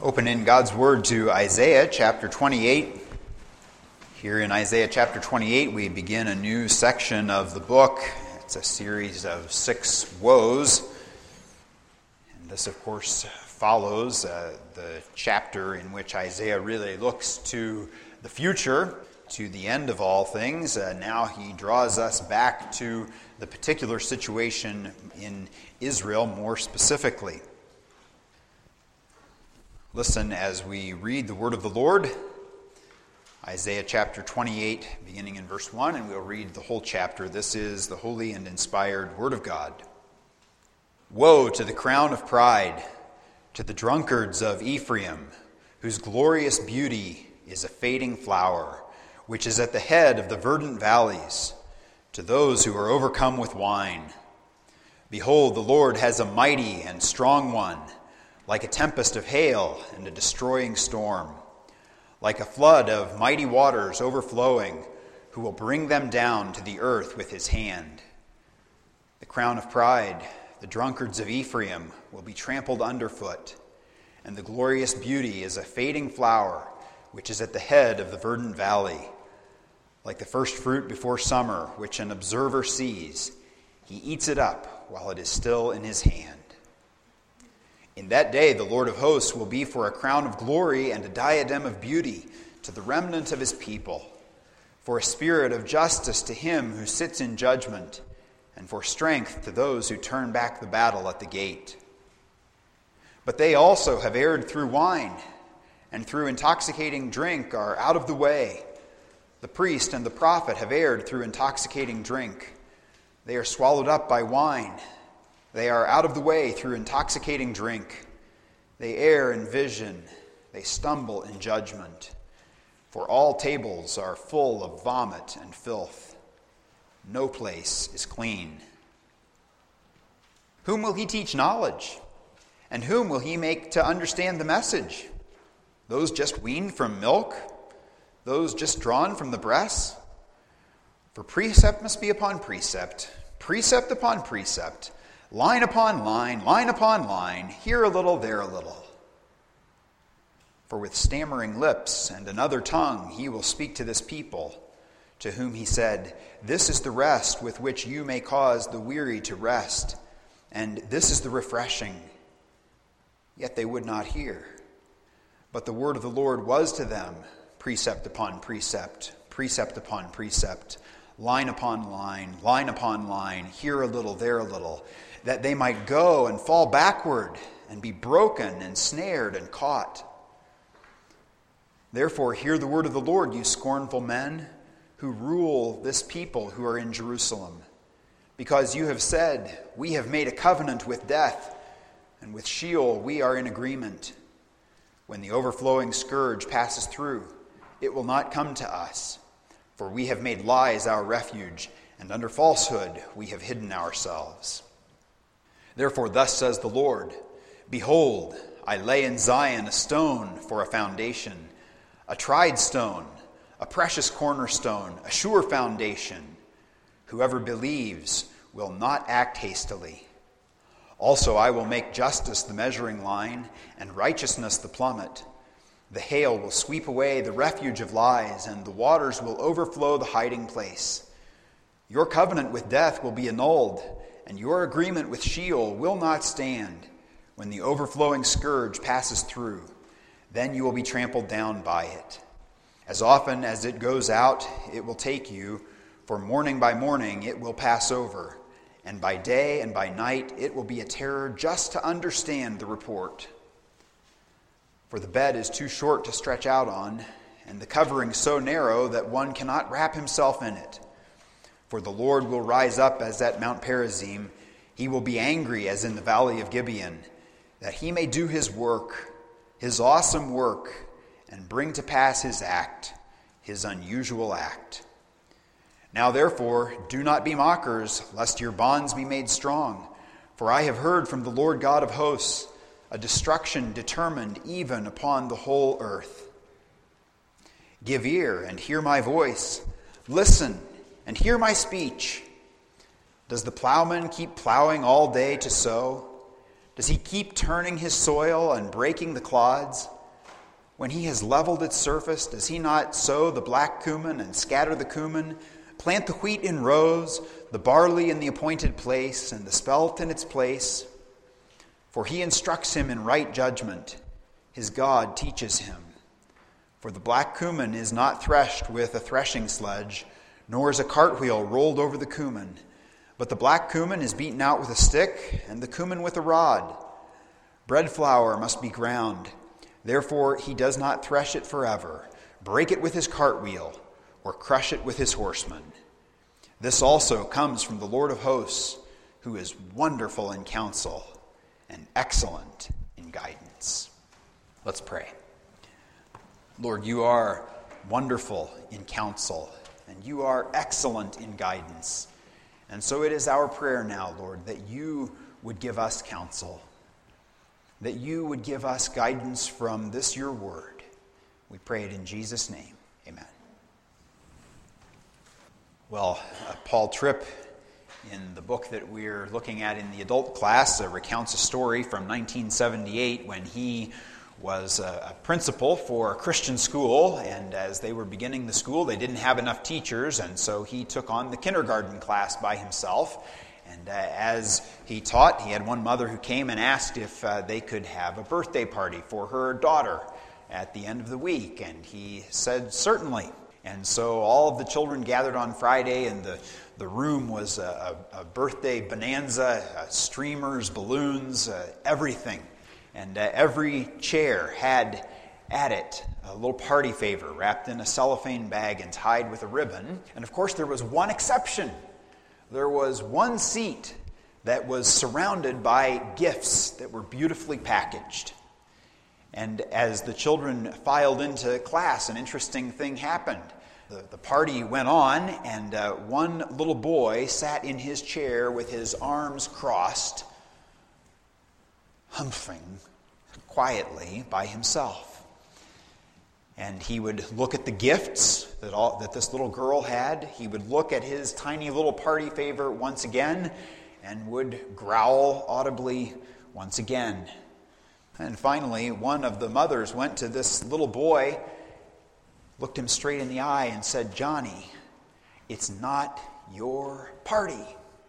Open in God's Word to Isaiah chapter 28. Here in Isaiah chapter 28, we begin a new section of the book. It's a series of 6 woes. And this, of course, follows the chapter in which Isaiah really looks to the future, to the end of all things. Now he draws us back to the particular situation in Israel more specifically. Listen as we read the word of the Lord, Isaiah chapter 28, beginning in verse 1, and we'll read the whole chapter. This is the holy and inspired word of God. Woe to the crown of pride, to the drunkards of Ephraim, whose glorious beauty is a fading flower, which is at the head of the verdant valleys, to those who are overcome with wine. Behold, the Lord has a mighty and strong one, like a tempest of hail and a destroying storm, like a flood of mighty waters overflowing, who will bring them down to the earth with his hand. The crown of pride, the drunkards of Ephraim, will be trampled underfoot, and the glorious beauty is a fading flower, which is at the head of the verdant valley. Like the first fruit before summer, which an observer sees, he eats it up while it is still in his hand. In that day the Lord of hosts will be for a crown of glory and a diadem of beauty to the remnant of his people, for a spirit of justice to him who sits in judgment, and for strength to those who turn back the battle at the gate. But they also have erred through wine, and through intoxicating drink are out of the way. The priest and the prophet have erred through intoxicating drink. They are swallowed up by wine. They are out of the way through intoxicating drink. They err in vision. They stumble in judgment. For all tables are full of vomit and filth. No place is clean. Whom will he teach knowledge? And whom will he make to understand the message? Those just weaned from milk? Those just drawn from the breast? For precept must be upon precept, precept upon precept, line upon line, line upon line, here a little, there a little. For with stammering lips and another tongue he will speak to this people, to whom he said, "This is the rest with which you may cause the weary to rest, and this is the refreshing." Yet they would not hear. But the word of the Lord was to them, precept upon precept, precept upon precept, line upon line, here a little, there a little, that they might go and fall backward and be broken and snared and caught. Therefore hear the word of the Lord, you scornful men, who rule this people who are in Jerusalem. Because you have said, "We have made a covenant with death, and with Sheol we are in agreement. When the overflowing scourge passes through, it will not come to us. For we have made lies our refuge, and under falsehood we have hidden ourselves." Therefore thus says the Lord, "Behold, I lay in Zion a stone for a foundation, a tried stone, a precious cornerstone, a sure foundation. Whoever believes will not act hastily. Also I will make justice the measuring line, and righteousness the plummet. The hail will sweep away the refuge of lies, and the waters will overflow the hiding place. Your covenant with death will be annulled, and your agreement with Sheol will not stand. When the overflowing scourge passes through, then you will be trampled down by it. As often as it goes out, it will take you, for morning by morning it will pass over, and by day and by night it will be a terror just to understand the report. For the bed is too short to stretch out on, and the covering so narrow that one cannot wrap himself in it. For the Lord will rise up as at Mount Perazim. He will be angry as in the valley of Gibeon, that he may do his work, his awesome work, and bring to pass his act, his unusual act. Now therefore, do not be mockers, lest your bonds be made strong. For I have heard from the Lord God of hosts, a destruction determined even upon the whole earth. Give ear and hear my voice. Listen and hear my speech. Does the plowman keep plowing all day to sow? Does he keep turning his soil and breaking the clods? When he has leveled its surface, does he not sow the black cumin and scatter the cumin, plant the wheat in rows, the barley in the appointed place, and the spelt in its place? For he instructs him in right judgment. His God teaches him. For the black cumin is not threshed with a threshing sledge, nor is a cartwheel rolled over the cumin. But the black cumin is beaten out with a stick, and the cumin with a rod. Bread flour must be ground. Therefore he does not thresh it forever, break it with his cartwheel, or crush it with his horsemen. This also comes from the Lord of hosts, who is wonderful in counsel and excellent in guidance. Let's pray. Lord, you are wonderful in counsel, and you are excellent in guidance. And so it is our prayer now, Lord, that you would give us counsel, that you would give us guidance from this your word. We pray it in Jesus' name. Amen. Well, Paul Tripp, in the book that we're looking at in the adult class, recounts a story from 1978 when he was a principal for a Christian school, and as they were beginning the school, they didn't have enough teachers, and so he took on the kindergarten class by himself. And as he taught, he had one mother who came and asked if they could have a birthday party for her daughter at the end of the week. And he said, certainly. And so all of the children gathered on Friday, and the room was a birthday bonanza, streamers, balloons, everything. And every chair had at it a little party favor wrapped in a cellophane bag and tied with a ribbon. And of course there was one exception. There was one seat that was surrounded by gifts that were beautifully packaged. And as the children filed into class, an interesting thing happened. The party went on, and one little boy sat in his chair with his arms crossed, humping quietly by himself. And he would look at the gifts that this little girl had. He would look at his tiny little party favor once again and would growl audibly once again. And finally, one of the mothers went to this little boy, looked him straight in the eye and said, "Johnny, it's not your party."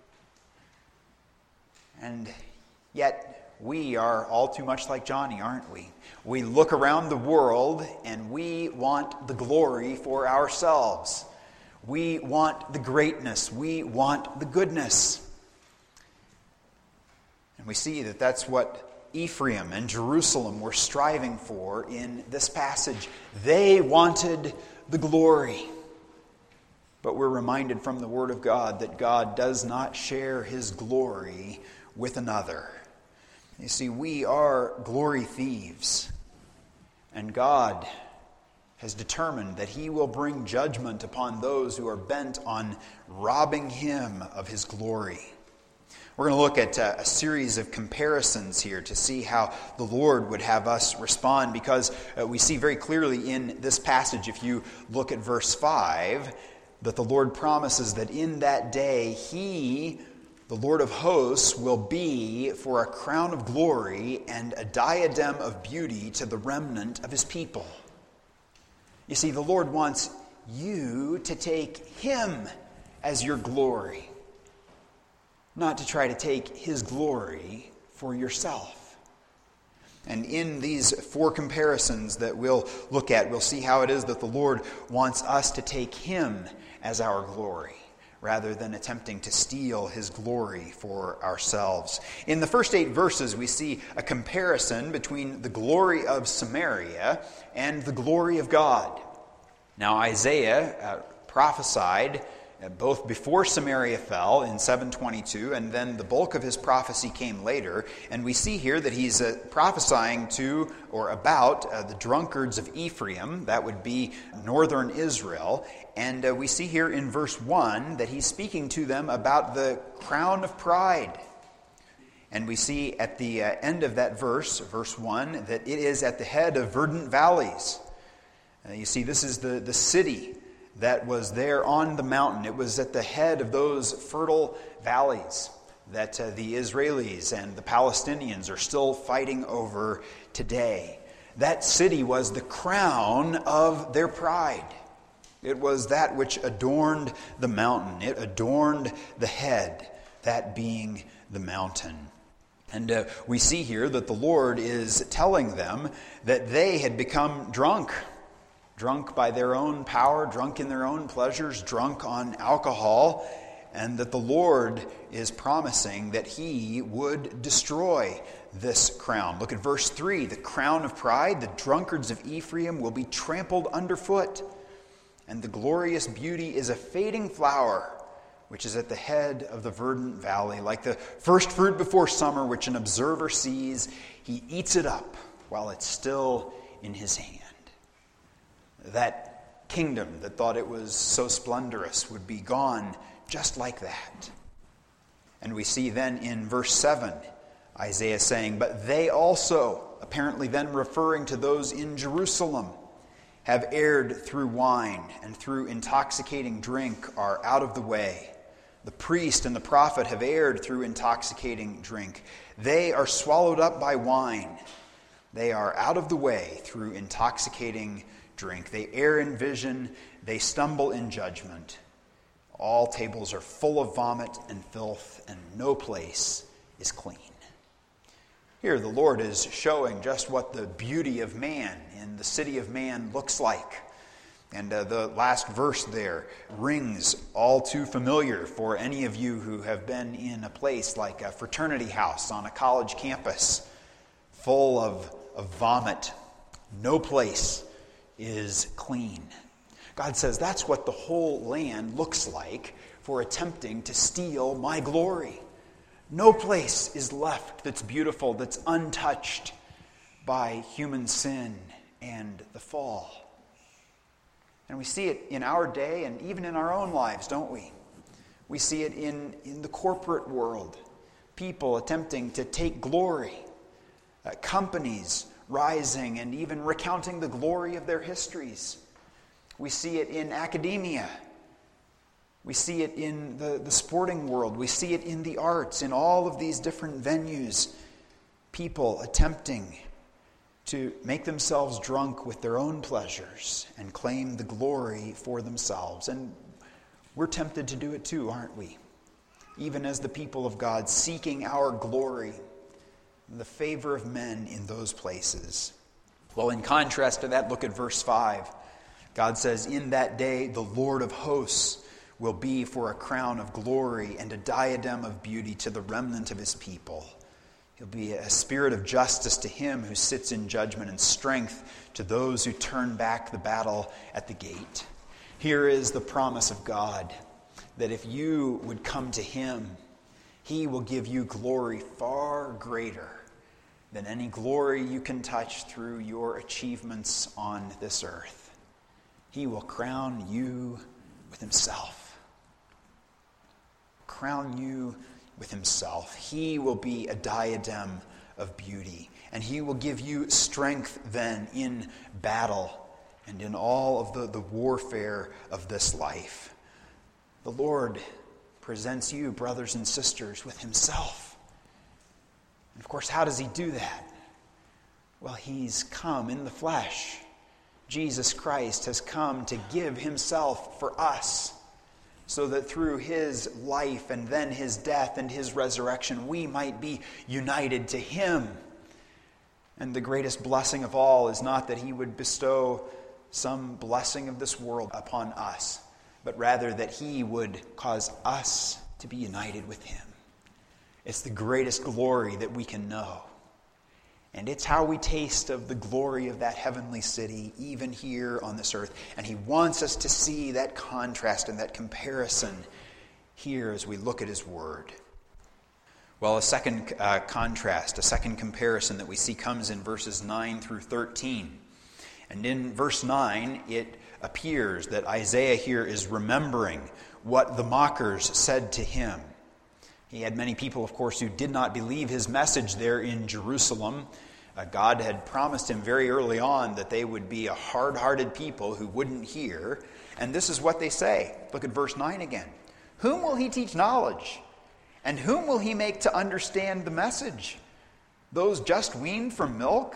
And yet, we are all too much like Johnny, aren't we? We look around the world and we want the glory for ourselves. We want the greatness. We want the goodness. And we see that that's what Ephraim and Jerusalem were striving for in this passage. They wanted the glory. But we're reminded from the Word of God that God does not share His glory with another. You see, we are glory thieves, and God has determined that He will bring judgment upon those who are bent on robbing Him of His glory. We're going to look at a series of comparisons here to see how the Lord would have us respond, because we see very clearly in this passage, if you look at verse 5, that the Lord promises that in that day He, the Lord of hosts, will be for a crown of glory and a diadem of beauty to the remnant of His people. You see, the Lord wants you to take Him as your glory, not to try to take His glory for yourself. And in these four comparisons that we'll look at, we'll see how it is that the Lord wants us to take Him as our glory, rather than attempting to steal His glory for ourselves. In the first 8 verses, we see a comparison between the glory of Samaria and the glory of God. Now, Isaiah prophesied both before Samaria fell in 722, and then the bulk of his prophecy came later. And we see here that he's prophesying to or about the drunkards of Ephraim. That would be northern Israel. And we see here in verse 1 that he's speaking to them about the crown of pride. And we see at the end of that verse 1, that it is at the head of verdant valleys. You see, this is the city that was there on the mountain. It was at the head of those fertile valleys that the Israelis and the Palestinians are still fighting over today. that city was the crown of their pride. It was that which adorned the mountain. It adorned the head, that being the mountain. And we see here that the Lord is telling them that they had become drunk by their own power, drunk in their own pleasures, drunk on alcohol, and that the Lord is promising that he would destroy this crown. Look at verse 3. The crown of pride, the drunkards of Ephraim will be trampled underfoot, and the glorious beauty is a fading flower, which is at the head of the verdant valley. Like the first fruit before summer, which an observer sees, he eats it up while it's still in his hand. That kingdom that thought it was so splendorous would be gone just like that. And we see then in verse 7, Isaiah saying, "But they also," apparently then referring to those in Jerusalem, "have erred through wine, and through intoxicating drink are out of the way. The priest and the prophet have erred through intoxicating drink. They are swallowed up by wine. They are out of the way through intoxicating drink. They err in vision. They stumble in judgment. All tables are full of vomit and filth, and no place is clean." Here the Lord is showing just what the beauty of man in the city of man looks like. And the last verse there rings all too familiar for any of you who have been in a place like a fraternity house on a college campus, full of vomit. No place is clean. God says that's what the whole land looks like for attempting to steal my glory. No place is left that's beautiful, that's untouched by human sin and the fall. And we see it in our day and even in our own lives, don't we? We see it in the corporate world. People attempting to take glory. Companies rising and even recounting the glory of their histories. We see it in academia. We see it in the sporting world. We see it in the arts, in all of these different venues. People attempting to make themselves drunk with their own pleasures and claim the glory for themselves. And we're tempted to do it too, aren't we? Even as the people of God, seeking our glory, the favor of men in those places. Well, in contrast to that, look at verse 5. God says, "In that day the Lord of hosts will be for a crown of glory and a diadem of beauty to the remnant of his people. He'll be a spirit of justice to him who sits in judgment, and strength to those who turn back the battle at the gate." Here is the promise of God, that if you would come to him, he will give you glory far greater than any glory you can touch through your achievements on this earth. He will crown you with himself. Crown you with himself. He will be a diadem of beauty, and he will give you strength then in battle and in all of the warfare of this life. The Lord presents you, brothers and sisters, with himself. And of course, how does he do that? Well, he's come in the flesh. Jesus Christ has come to give himself for us, so that through his life and then his death and his resurrection, we might be united to him. And the greatest blessing of all is not that he would bestow some blessing of this world upon us, but rather that he would cause us to be united with him. It's the greatest glory that we can know. And it's how we taste of the glory of that heavenly city, even here on this earth. And he wants us to see that contrast and that comparison here as we look at his word. Well, a second contrast, a second comparison that we see comes in verses 9 through 13. And in verse 9, it appears that Isaiah here is remembering what the mockers said to him. He had many people, of course, who did not believe his message there in Jerusalem. God had promised him very early on that they would be a hard-hearted people who wouldn't hear. And this is what they say. Look at verse 9 again. "Whom will he teach knowledge? And whom will he make to understand the message? Those just weaned from milk?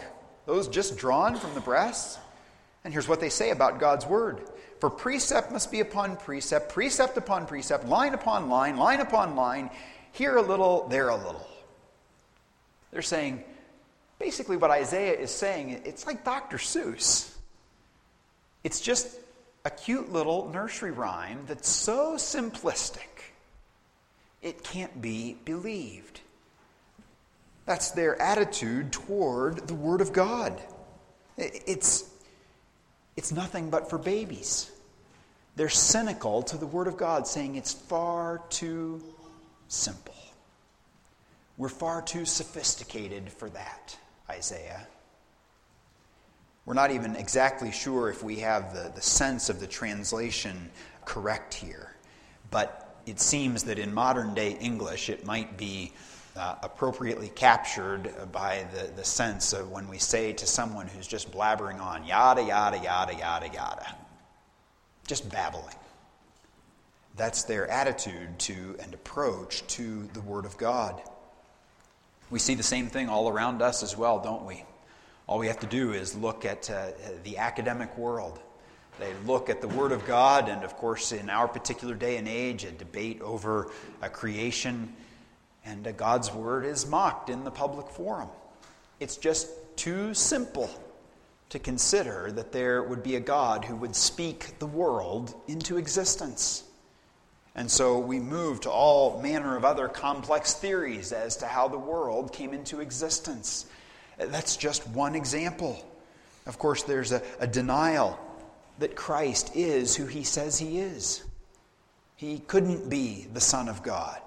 those just drawn from the breast? And here's what they say about God's word. For precept must be upon precept, precept upon precept, line upon line, line upon line, here a little, there a little. They're saying, basically what Isaiah is saying, it's like Dr. Seuss. It's just a cute little nursery rhyme that's so simplistic, it can't be believed. That's their attitude toward the Word of God. It's nothing but for babies. They're cynical to the Word of God, saying it's far too simple. We're far too sophisticated for that, Isaiah. We're not even exactly sure if we have the sense of the translation correct here. But it seems that in modern day English it might be appropriately captured by the sense of when we say to someone who's just blabbering on, yada, yada, yada, yada, yada. Just babbling. That's their attitude to and approach to the Word of God. We see the same thing all around us as well, don't we? All we have to do is look at the academic world. They look at the Word of God, and of course in our particular day and age, a debate over creation, and God's Word is mocked in the public forum. It's just too simple to consider that there would be a God who would speak the world into existence. And so we move to all manner of other complex theories as to how the world came into existence. That's just one example. Of course, there's a denial that Christ is who he says he is. He couldn't be the Son of God.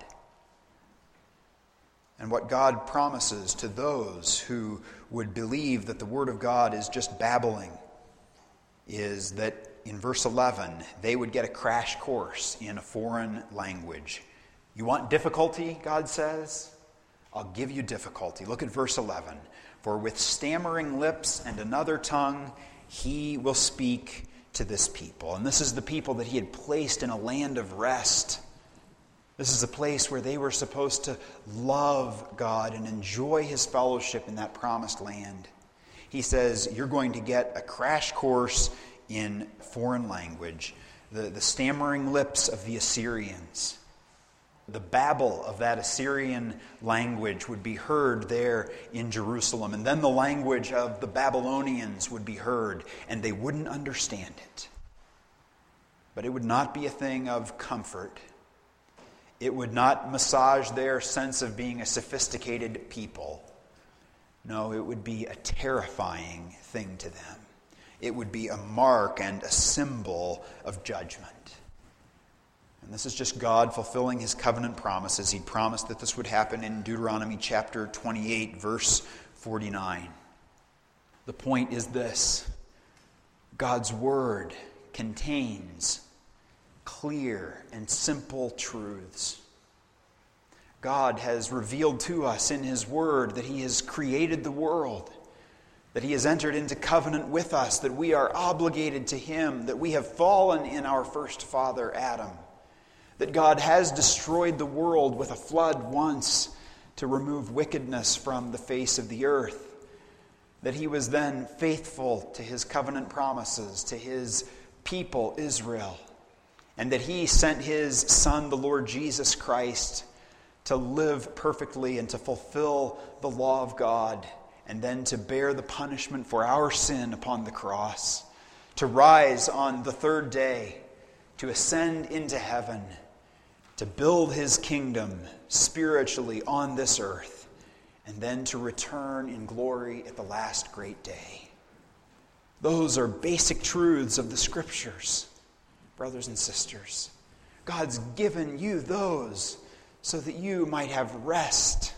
And what God promises to those who would believe that the Word of God is just babbling is that in verse 11, they would get a crash course in a foreign language. You want difficulty, God says? I'll give you difficulty. Look at verse 11. For with stammering lips and another tongue, he will speak to this people. And this is the people that he had placed in a land of rest. This is a place where they were supposed to love God and enjoy his fellowship in that promised land. He says, you're going to get a crash course in foreign language, the stammering lips of the Assyrians. The babble of that Assyrian language would be heard there in Jerusalem, and then the language of the Babylonians would be heard, and they wouldn't understand it. But it would not be a thing of comfort. It would not massage their sense of being a sophisticated people. No, it would be a terrifying thing to them. It would be a mark and a symbol of judgment. And this is just God fulfilling his covenant promises. He promised that this would happen in Deuteronomy chapter 28, verse 49. The point is this: God's word contains clear and simple truths. God has revealed to us in his word that he has created the world, that he has entered into covenant with us, that we are obligated to him, that we have fallen in our first father, Adam, that God has destroyed the world with a flood once to remove wickedness from the face of the earth, that he was then faithful to his covenant promises to his people, Israel, and that he sent his Son, the Lord Jesus Christ, to live perfectly and to fulfill the law of God, and then to bear the punishment for our sin upon the cross, to rise on the third day, to ascend into heaven, to build his kingdom spiritually on this earth, and then to return in glory at the last great day. Those are basic truths of the Scriptures, brothers and sisters. God's given you those so that you might have rest.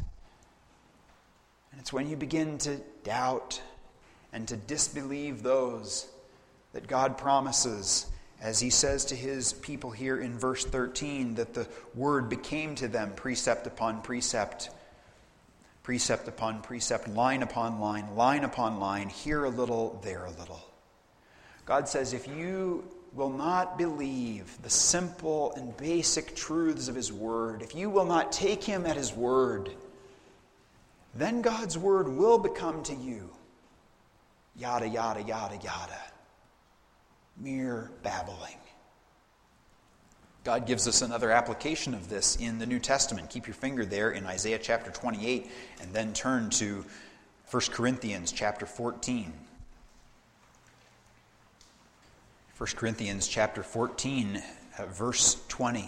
And it's when you begin to doubt and to disbelieve those that God promises, as he says to his people here in verse 13, that the word became to them precept upon precept, precept upon precept, line upon line, line upon line, here a little, there a little. God says, if you will not believe the simple and basic truths of his word, if you will not take him at his word, then God's word will become to you Yada, yada, yada, yada. Mere babbling. God gives us another application of this in the New Testament. Keep your finger there in Isaiah chapter 28 and then turn to 1 Corinthians chapter 14. 1 Corinthians chapter 14, verse 20.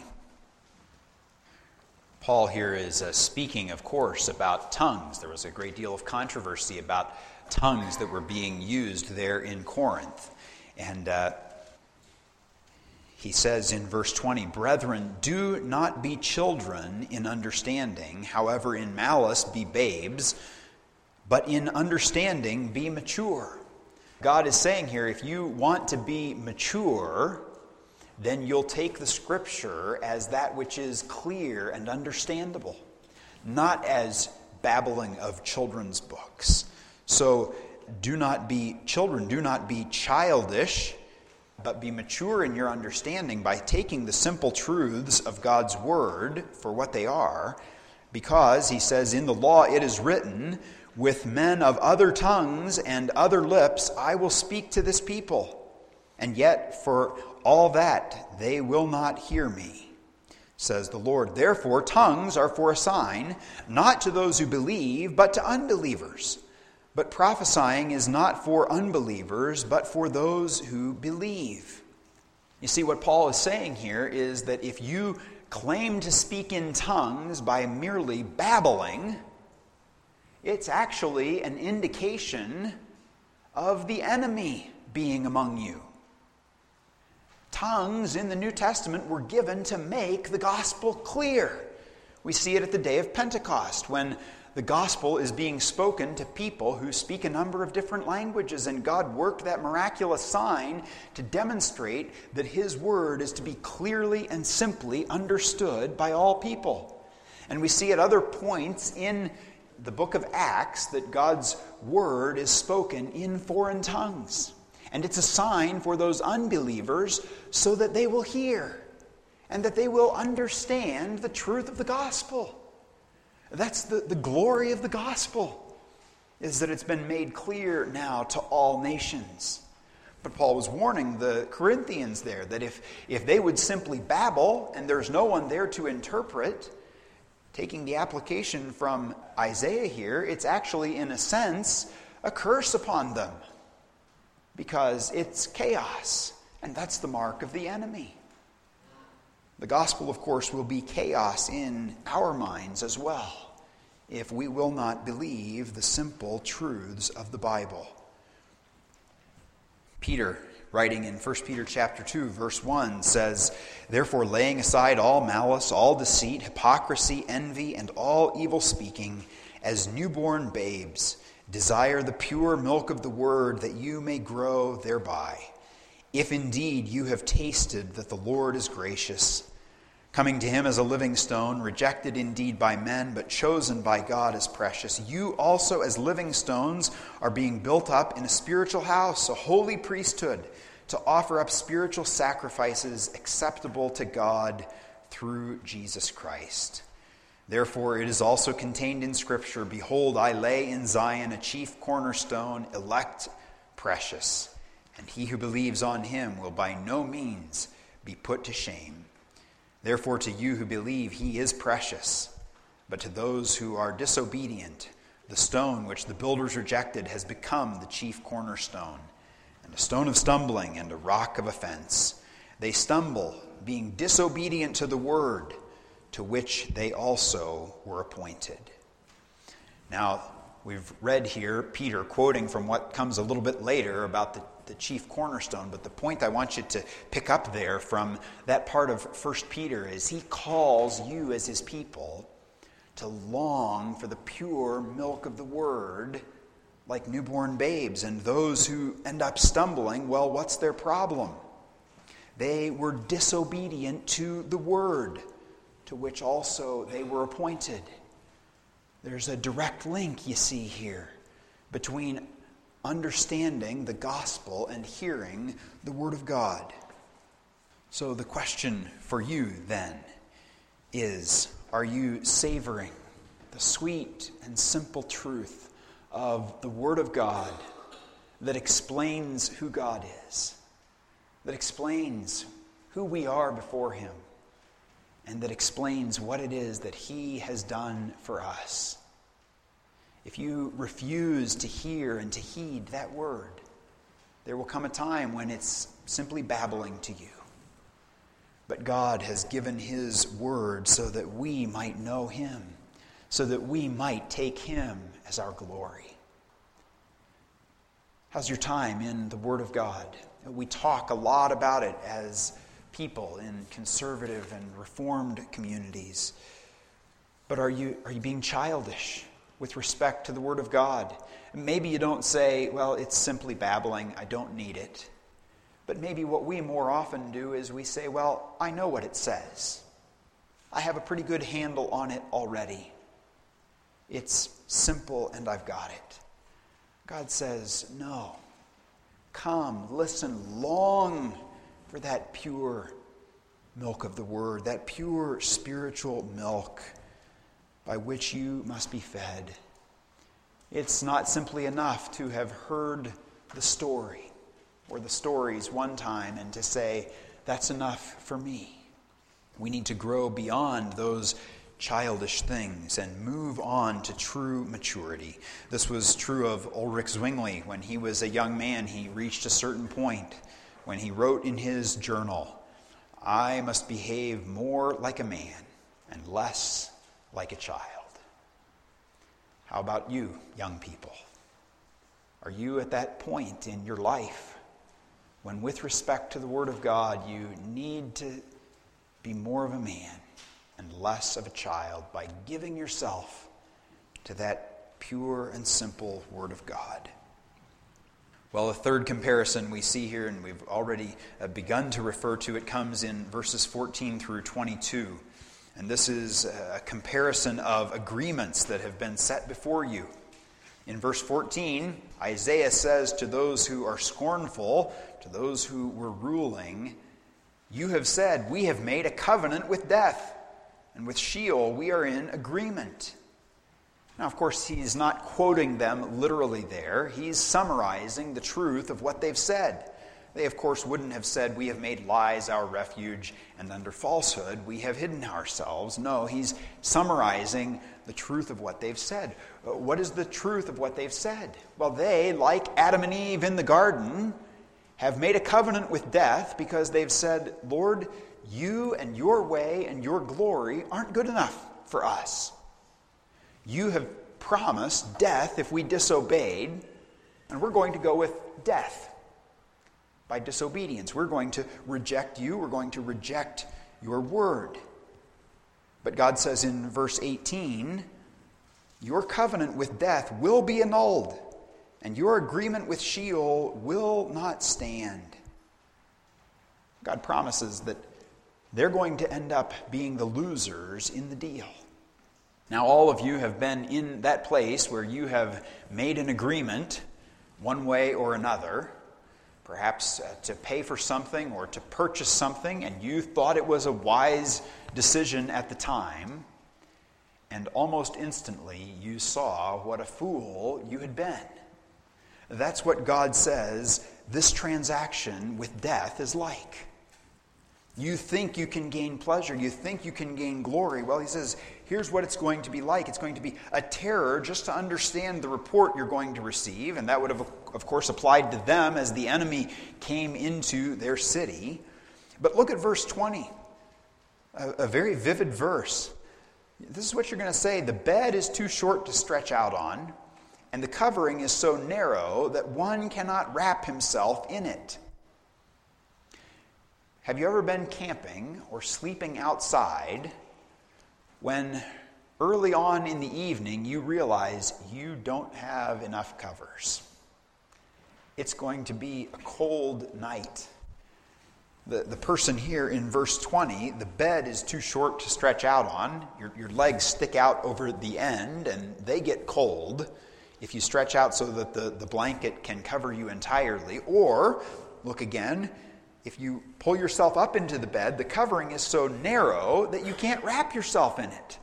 Paul here is speaking, of course, about tongues. There was a great deal of controversy about tongues that were being used there in Corinth. And he says in verse 20, "Brethren, do not be children in understanding, however in malice be babes, but in understanding be mature." God is saying here, if you want to be mature, then you'll take the Scripture as that which is clear and understandable, not as babbling of children's books. So do not be children, do not be childish, but be mature in your understanding by taking the simple truths of God's Word for what they are, because, he says, in the law it is written, "With men of other tongues and other lips I will speak to this people, and yet for all that they will not hear me, says the Lord. Therefore tongues are for a sign, not to those who believe, but to unbelievers. But prophesying is not for unbelievers, but for those who believe." You see, what Paul is saying here is that if you claim to speak in tongues by merely babbling, it's actually an indication of the enemy being among you. Tongues in the New Testament were given to make the gospel clear. We see it at the day of Pentecost, when the gospel is being spoken to people who speak a number of different languages, and God worked that miraculous sign to demonstrate that His word is to be clearly and simply understood by all people. And we see at other points in the book of Acts that God's word is spoken in foreign tongues. And it's a sign for those unbelievers so that they will hear and that they will understand the truth of the gospel. That's the glory of the gospel, is that it's been made clear now to all nations. But Paul was warning the Corinthians there that if they would simply babble and there's no one there to interpret, taking the application from Isaiah here, it's actually, in a sense, a curse upon them, because it's chaos, and that's the mark of the enemy. The gospel, of course, will be chaos in our minds as well, if we will not believe the simple truths of the Bible. Peter, writing in 1 Peter chapter 2, verse 1, says, "Therefore, laying aside all malice, all deceit, hypocrisy, envy, and all evil speaking, as newborn babes, desire the pure milk of the word, that you may grow thereby. If indeed you have tasted that the Lord is gracious, coming to Him as a living stone, rejected indeed by men, but chosen by God as precious, you also as living stones are being built up in a spiritual house, a holy priesthood, to offer up spiritual sacrifices acceptable to God through Jesus Christ. Therefore it is also contained in Scripture, Behold, I lay in Zion a chief cornerstone, elect, precious, and he who believes on Him will by no means be put to shame. Therefore to you who believe He is precious, but to those who are disobedient, the stone which the builders rejected has become the chief cornerstone, and a stone of stumbling and a rock of offense. They stumble, being disobedient to the word, to which they also were appointed." Now, we've read here Peter quoting from what comes a little bit later about the chief cornerstone, but the point I want you to pick up there from that part of 1 Peter is he calls you as his people to long for the pure milk of the word like newborn babes. And those who end up stumbling, well, what's their problem? They were disobedient to the word, to which also they were appointed. There's a direct link, you see here, between understanding the gospel and hearing the word of God. So the question for you then is, are you savoring the sweet and simple truth of the word of God that explains who God is, that explains who we are before Him, and that explains what it is that He has done for us. If you refuse to hear and to heed that word, there will come a time when it's simply babbling to you. But God has given His word so that we might know Him, so that we might take Him as our glory. How's your time in the Word of God? We talk a lot about it as people in conservative and reformed communities. But are you being childish with respect to the Word of God? Maybe you don't say, well, it's simply babbling, I don't need it. But maybe what we more often do is we say, well, I know what it says. I have a pretty good handle on it already. It's simple and I've got it. God says, no. Come, listen, long for that pure milk of the Word, that pure spiritual milk by which you must be fed. It's not simply enough to have heard the story or the stories one time and to say, that's enough for me. We need to grow beyond those childish things and move on to true maturity. This was true of Ulrich Zwingli. When he was a young man, he reached a certain point when he wrote in his journal, I must behave more like a man and less like a child. How about you, young people? Are you at that point in your life when, with respect to the Word of God, you need to be more of a man and less of a child by giving yourself to that pure and simple Word of God? Well, a third comparison we see here, and we've already begun to refer to it, comes in verses 14 through 22. And this is a comparison of agreements that have been set before you. In verse 14, Isaiah says to those who are scornful, to those who were ruling, you have said, we have made a covenant with death, and with Sheol we are in agreement. Now, of course, he's not quoting them literally there. He's summarizing the truth of what they've said. They, of course, wouldn't have said, we have made lies our refuge, and under falsehood we have hidden ourselves. No, he's summarizing the truth of what they've said. What is the truth of what they've said? Well, they, like Adam and Eve in the garden, have made a covenant with death because they've said, Lord, you and your way and your glory aren't good enough for us. You have promised death if we disobeyed, and we're going to go with death by disobedience. We're going to reject you. We're going to reject your word. But God says in verse 18, your covenant with death will be annulled, and your agreement with Sheol will not stand. God promises that they're going to end up being the losers in the deal. Now, all of you have been in that place where you have made an agreement one way or another, perhaps to pay for something or to purchase something, and you thought it was a wise decision at the time, and almost instantly you saw what a fool you had been. That's what God says this transaction with death is like. You think you can gain pleasure. You think you can gain glory. Well, he says, here's what it's going to be like. It's going to be a terror just to understand the report you're going to receive. And that would have, of course, applied to them as the enemy came into their city. But look at verse 20, a very vivid verse. This is what you're going to say. The bed is too short to stretch out on, and the covering is so narrow that one cannot wrap himself in it. Have you ever been camping or sleeping outside when early on in the evening you realize you don't have enough covers? It's going to be a cold night. The person here in verse 20, the bed is too short to stretch out on. Your legs stick out over the end and they get cold if you stretch out so that the blanket can cover you entirely. Or, look again, if you pull yourself up into the bed, the covering is so narrow that you can't wrap yourself in it.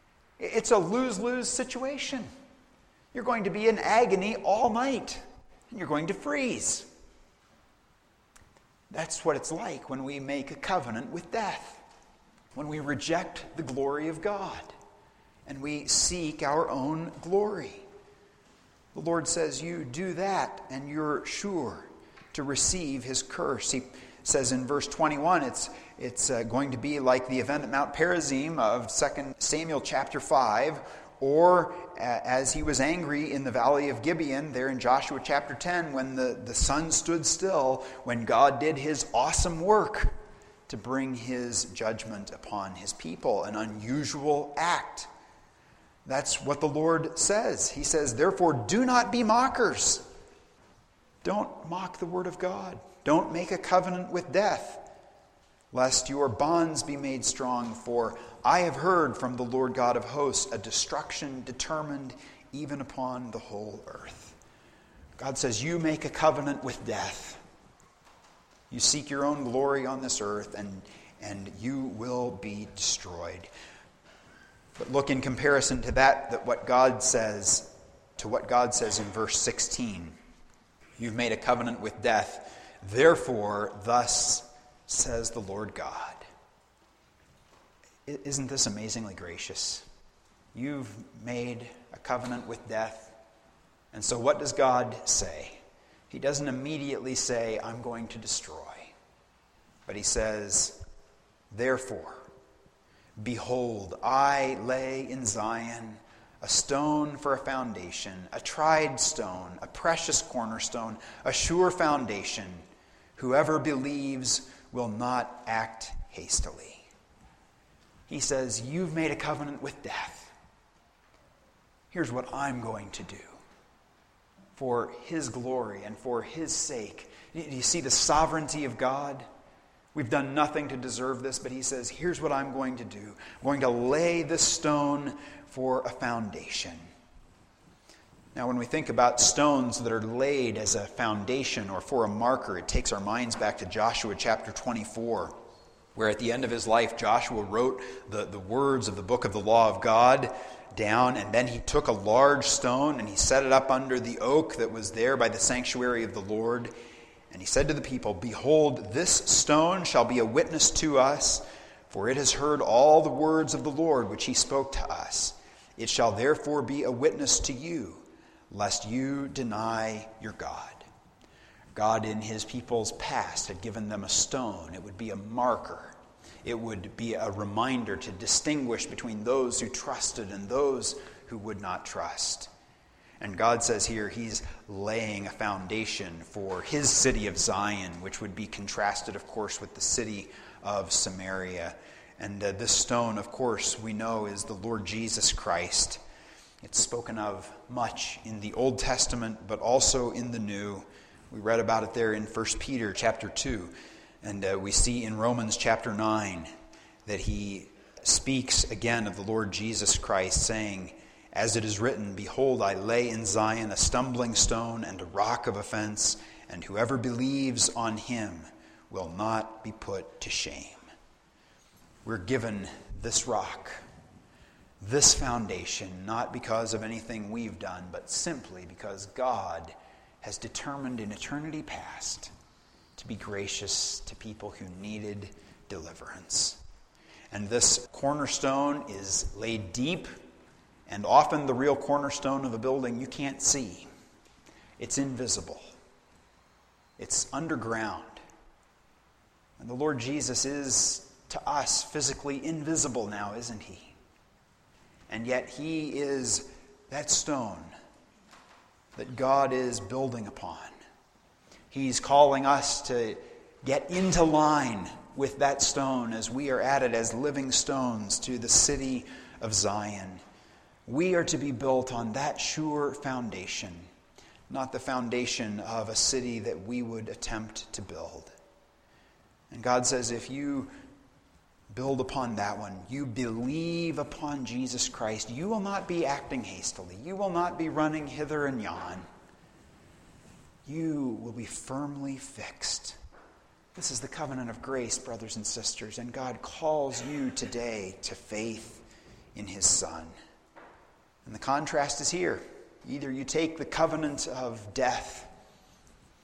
It's a lose-lose situation. You're going to be in agony all night. and you're going to freeze. That's what it's like when we make a covenant with death, when we reject the glory of God and we seek our own glory. The Lord says you do that and you're sure to receive his curse. He says in verse 21, it's going to be like the event at Mount Perazim of 2 Samuel chapter 5, or as he was angry in the valley of Gibeon there in Joshua chapter 10 when the sun stood still, when God did his awesome work to bring his judgment upon his people, an unusual act. That's what the Lord says. He says, therefore, do not be mockers. Don't mock the word of God. Don't make a covenant with death, lest your bonds be made strong. For I have heard from the Lord God of hosts a destruction determined even upon the whole earth. God says, you make a covenant with death. You seek your own glory on this earth, and you will be destroyed. But look in comparison to that what God says, to what God says in verse 16. You've made a covenant with death. Therefore, thus says the Lord God. Isn't this amazingly gracious? You've made a covenant with death. And so what does God say? He doesn't immediately say, I'm going to destroy. But he says, therefore, behold, I lay in Zion a stone for a foundation, a tried stone, a precious cornerstone, a sure foundation. Whoever believes will not act hastily. He says, you've made a covenant with death. Here's what I'm going to do for his glory and for his sake. Do you see the sovereignty of God? We've done nothing to deserve this, but he says, here's what I'm going to do. I'm going to lay this stone for a foundation. Now, when we think about stones that are laid as a foundation or for a marker, it takes our minds back to Joshua chapter 24, where at the end of his life, Joshua wrote the words of the book of the law of God down, and then he took a large stone and he set it up under the oak that was there by the sanctuary of the Lord. And he said to the people, behold, this stone shall be a witness to us, for it has heard all the words of the Lord which he spoke to us. It shall therefore be a witness to you, lest you deny your God. God in his people's past had given them a stone. It would be a marker. It would be a reminder to distinguish between those who trusted and those who would not trust. And God says here he's laying a foundation for his city of Zion, which would be contrasted, of course, with the city of Samaria. And this stone, of course, we know is the Lord Jesus Christ. It's spoken of much in the Old Testament, but also in the New. We read about it there in 1 Peter chapter 2. And we see in Romans chapter 9 that he speaks again of the Lord Jesus Christ, saying, as it is written, behold, I lay in Zion a stumbling stone and a rock of offense, and whoever believes on him will not be put to shame. We're given this rock, this foundation, not because of anything we've done, but simply because God has determined in eternity past to be gracious to people who needed deliverance. And this cornerstone is laid deep, and often the real cornerstone of a building you can't see. It's invisible. It's underground. And the Lord Jesus is, to us, physically invisible now, isn't he? And yet he is that stone that God is building upon. He's calling us to get into line with that stone as we are added as living stones to the city of Zion. We are to be built on that sure foundation, not the foundation of a city that we would attempt to build. And God says, if you build upon that one, you believe upon Jesus Christ, you will not be acting hastily. You will not be running hither and yon. You will be firmly fixed. This is the covenant of grace, brothers and sisters, and God calls you today to faith in his Son. And the contrast is here. Either you take the covenant of death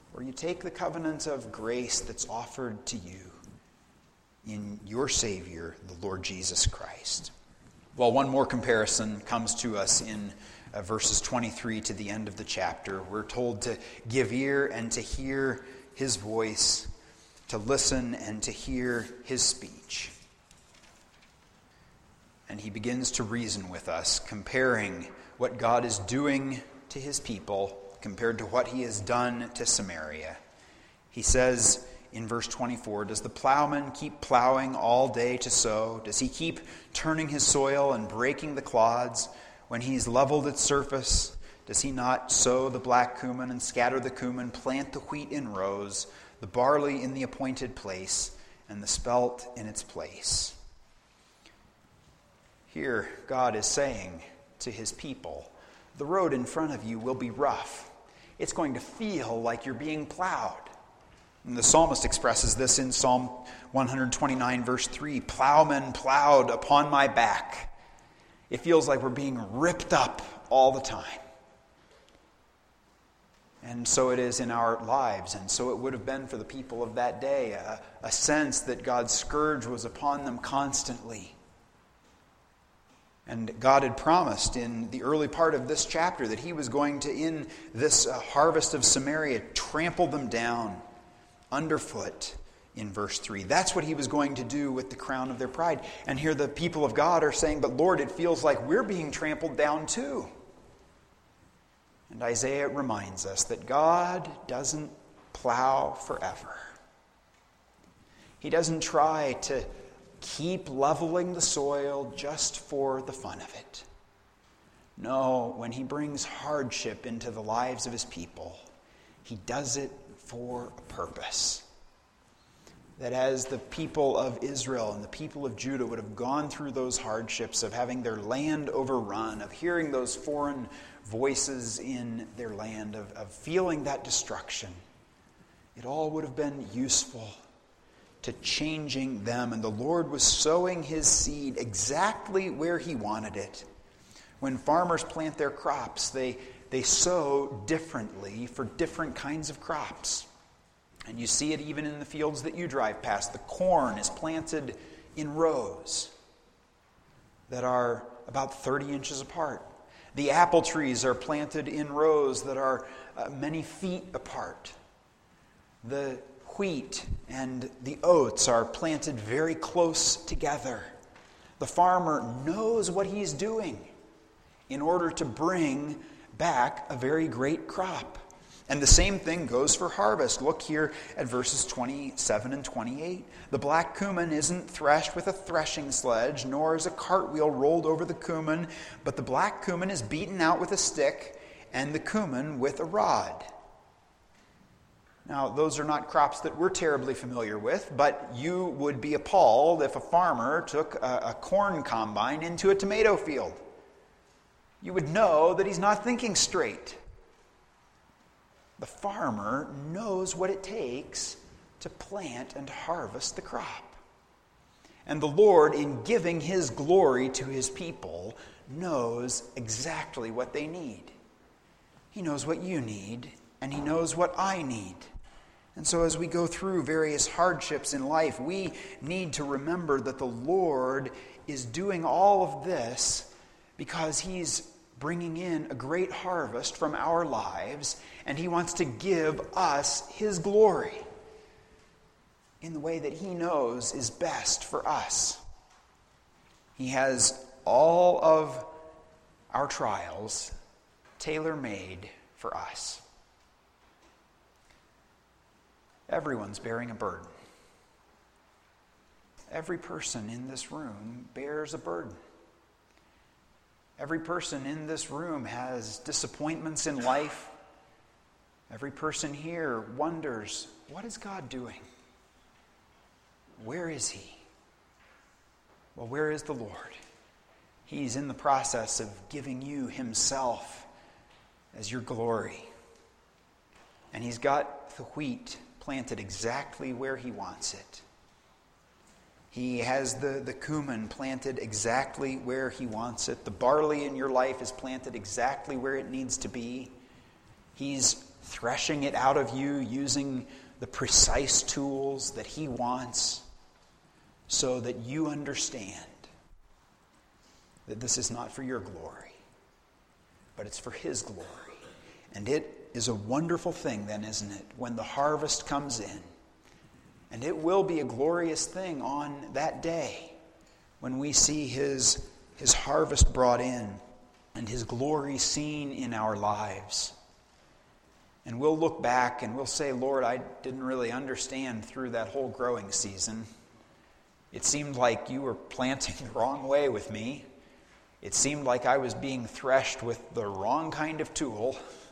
or you take the covenant of grace that's offered to you in your Savior, the Lord Jesus Christ. Well, one more comparison comes to us in verses 23 to the end of the chapter. We're told to give ear and to hear his voice, to listen and to hear his speech. And he begins to reason with us, comparing what God is doing to his people compared to what he has done to Samaria. He says in verse 24, does the plowman keep plowing all day to sow? Does he keep turning his soil and breaking the clods when he's leveled its surface? Does he not sow the black cumin and scatter the cumin, plant the wheat in rows, the barley in the appointed place, and the spelt in its place? Here, God is saying to his people, the road in front of you will be rough. It's going to feel like you're being plowed. And the psalmist expresses this in Psalm 129, verse 3. Plowmen plowed upon my back. It feels like we're being ripped up all the time. And so it is in our lives, and so it would have been for the people of that day, a sense that God's scourge was upon them constantly. And God had promised in the early part of this chapter that he was going to, in this harvest of Samaria, trample them down underfoot in verse 3. That's what he was going to do with the crown of their pride. And here the people of God are saying, but Lord, it feels like we're being trampled down too. And Isaiah reminds us that God doesn't plow forever. He doesn't try to keep leveling the soil just for the fun of it. No, when he brings hardship into the lives of his people, he does it for a purpose. That as the people of Israel and the people of Judah would have gone through those hardships of having their land overrun, of hearing those foreign voices in their land, of feeling that destruction, it all would have been useful to changing them. And the Lord was sowing his seed exactly where he wanted it. When farmers plant their crops, they sow differently for different kinds of crops. And you see it even in the fields that you drive past. The corn is planted in rows that are about 30 inches apart. The apple trees are planted in rows that are many feet apart. The wheat and the oats are planted very close together. The farmer knows what he's doing in order to bring back a very great crop. And the same thing goes for harvest. Look here at verses 27 and 28. The black cumin isn't threshed with a threshing sledge, nor is a cartwheel rolled over the cumin, but the black cumin is beaten out with a stick, and the cumin with a rod. Now, those are not crops that we're terribly familiar with, but you would be appalled if a farmer took a corn combine into a tomato field. You would know that he's not thinking straight. The farmer knows what it takes to plant and harvest the crop. And the Lord, in giving his glory to his people, knows exactly what they need. He knows what you need, and he knows what I need. And so as we go through various hardships in life, we need to remember that the Lord is doing all of this because he's bringing in a great harvest from our lives, and he wants to give us his glory in the way that he knows is best for us. He has all of our trials tailor-made for us. Everyone's bearing a burden. Every person in this room bears a burden. Every person in this room has disappointments in life. Every person here wonders, what is God doing? Where is he? Well, where is the Lord? He's in the process of giving you himself as your glory. And he's got the wheat planted exactly where he wants it. He has the cumin planted exactly where he wants it. The barley in your life is planted exactly where it needs to be. He's threshing it out of you using the precise tools that he wants so that you understand that this is not for your glory, but it's for his glory. And it is a wonderful thing then, isn't it, when the harvest comes in. And it will be a glorious thing on that day when we see his harvest brought in and his glory seen in our lives. And we'll look back and we'll say, Lord, I didn't really understand through that whole growing season. It seemed like you were planting the wrong way with me. It seemed like I was being threshed with the wrong kind of tool.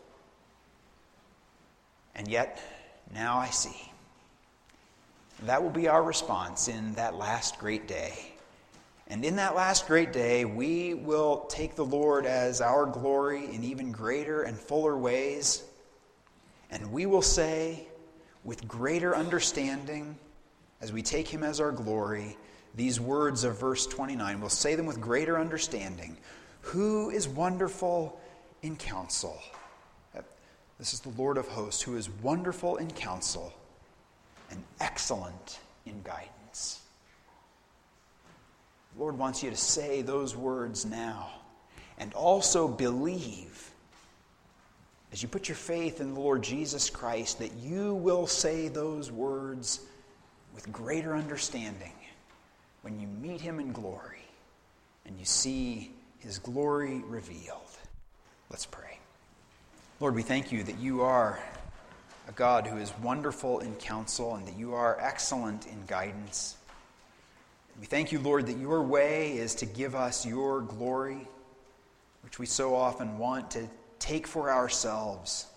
And yet, now I see. That will be our response in that last great day. And in that last great day, we will take the Lord as our glory in even greater and fuller ways. And we will say, with greater understanding, as we take him as our glory, these words of verse 29. We'll say them with greater understanding. Who is wonderful in counsel? This is the Lord of hosts, who is wonderful in counsel and excellent in guidance. The Lord wants you to say those words now and also believe, as you put your faith in the Lord Jesus Christ, that you will say those words with greater understanding when you meet him in glory and you see his glory revealed. Let's pray. Lord, we thank you that you are a God who is wonderful in counsel and that you are excellent in guidance. We thank you, Lord, that your way is to give us your glory, which we so often want to take for ourselves.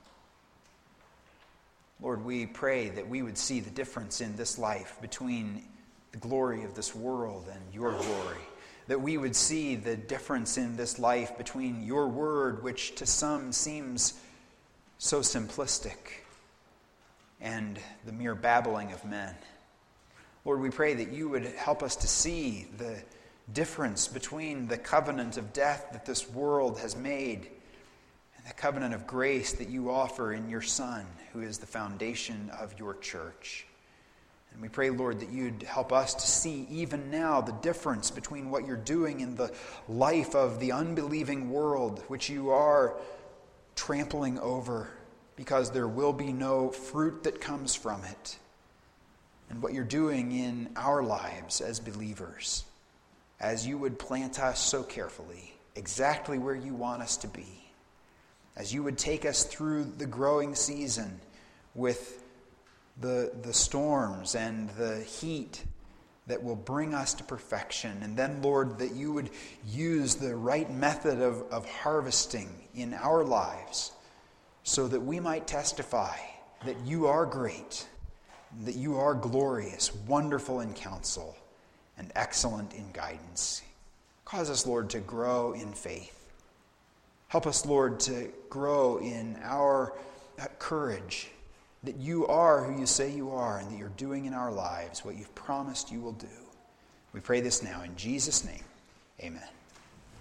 Lord, we pray that we would see the difference in this life between the glory of this world and your glory. That we would see the difference in this life between your word, which to some seems so simplistic, and the mere babbling of men. Lord, we pray that you would help us to see the difference between the covenant of death that this world has made and the covenant of grace that you offer in your Son, who is the foundation of your church. And we pray, Lord, that you'd help us to see even now the difference between what you're doing in the life of the unbelieving world, which you are trampling over because there will be no fruit that comes from it, and what you're doing in our lives as believers, as you would plant us so carefully, exactly where you want us to be, as you would take us through the growing season with the storms and the heat that will bring us to perfection. And then, Lord, that you would use the right method of harvesting in our lives so that we might testify that you are great, that you are glorious, wonderful in counsel, and excellent in guidance. Cause us, Lord, to grow in faith. Help us, Lord, to grow in our courage that you are who you say you are and that you're doing in our lives what you've promised you will do. We pray this now in Jesus' name. Amen.